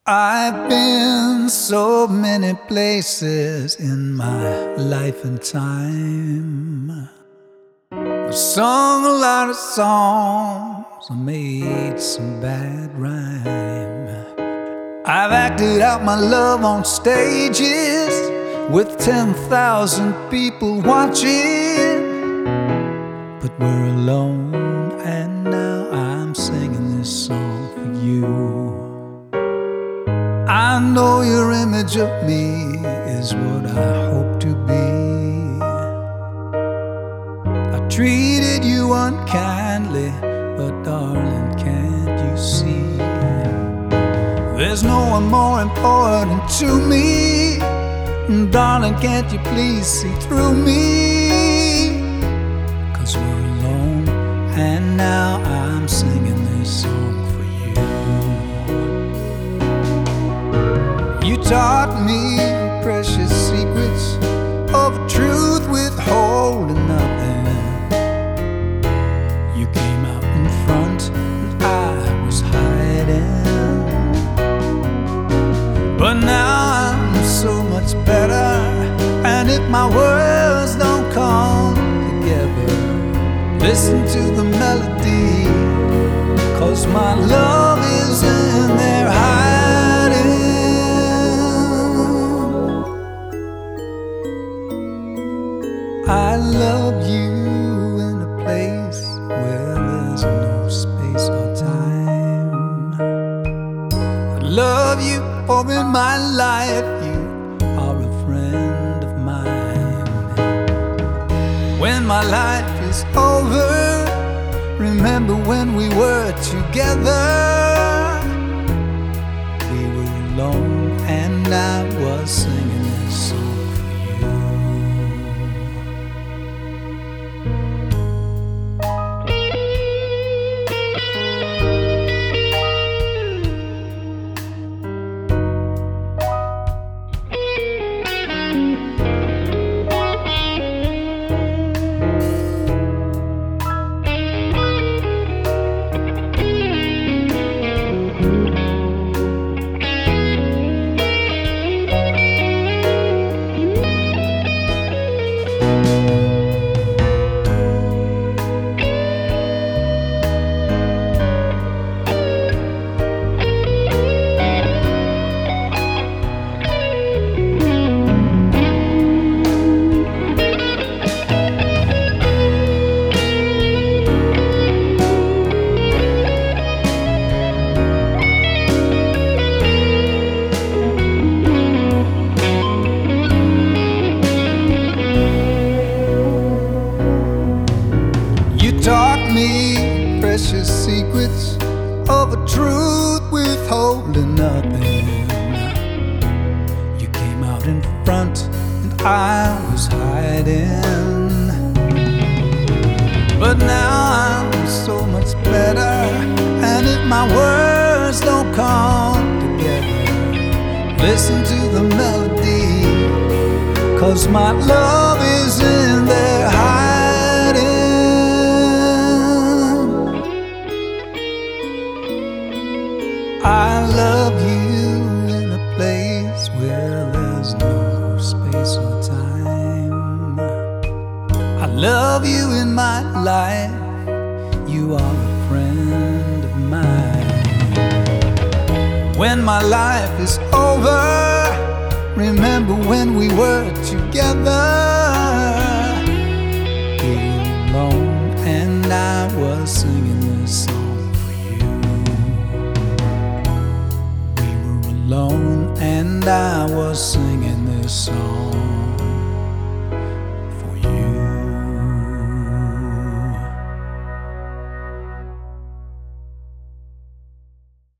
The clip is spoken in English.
I've been so many places in my life and time. I've sung a lot of songs, I made some bad rhyme. I've acted out my love on stages with 10,000 people watching. But we're alone and now I'm singing this song for you. I know your image of me is what I hope to be. I treated you unkindly, but darling, can't you see? There's no one more important to me. Darling, can't you please see through me? 'Cause we're alone and now I'm singing this song for you. You taught me precious secrets of truth withholding nothing. You came out in front and I was hiding. But now I'm so much better, and if my words don't come together, listen to the melody, 'cause my love is in there hiding. I love you in a place where there's no space or time. I love you, for in my life you are a friend of mine. When my life is over, remember when we were together. We were alone and I was singing this song for you. Taught me precious secrets of a truth withholding nothing. You came out in front and I was hiding. But now I'm so much better, and if my words don't come together, listen to the melody, 'cause my love is in there hiding. I love you in a place where there's no space or time. I love you in my life, you are a friend of mine. When my life is over, remember when we were together. We were alone and I was singing this song for you. Alone and I was singing this song.